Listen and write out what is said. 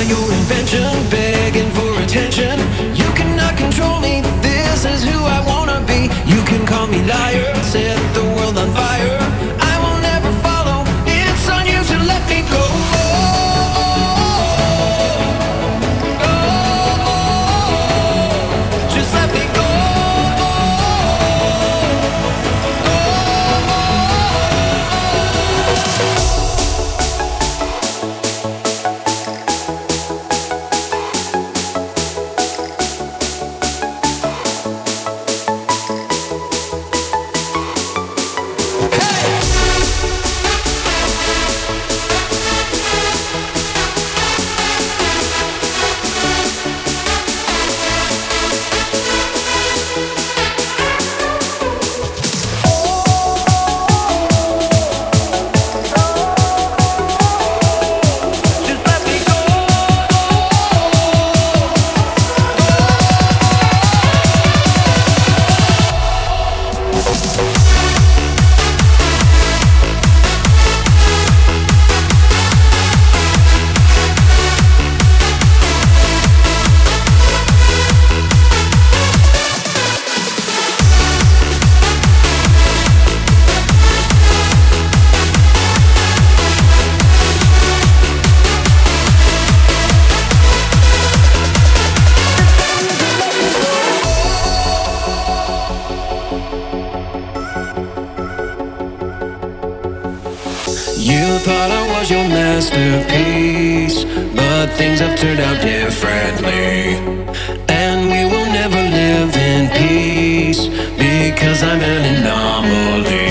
your invention, begging for attention. You cannot control me, this is who I wanna be. You can call me liar, set the world on fire. I will never follow, it's on you to let me go. Just let me go. You thought I was your masterpiece, but things have turned out differently. And we will never live in peace, because I'm an anomaly.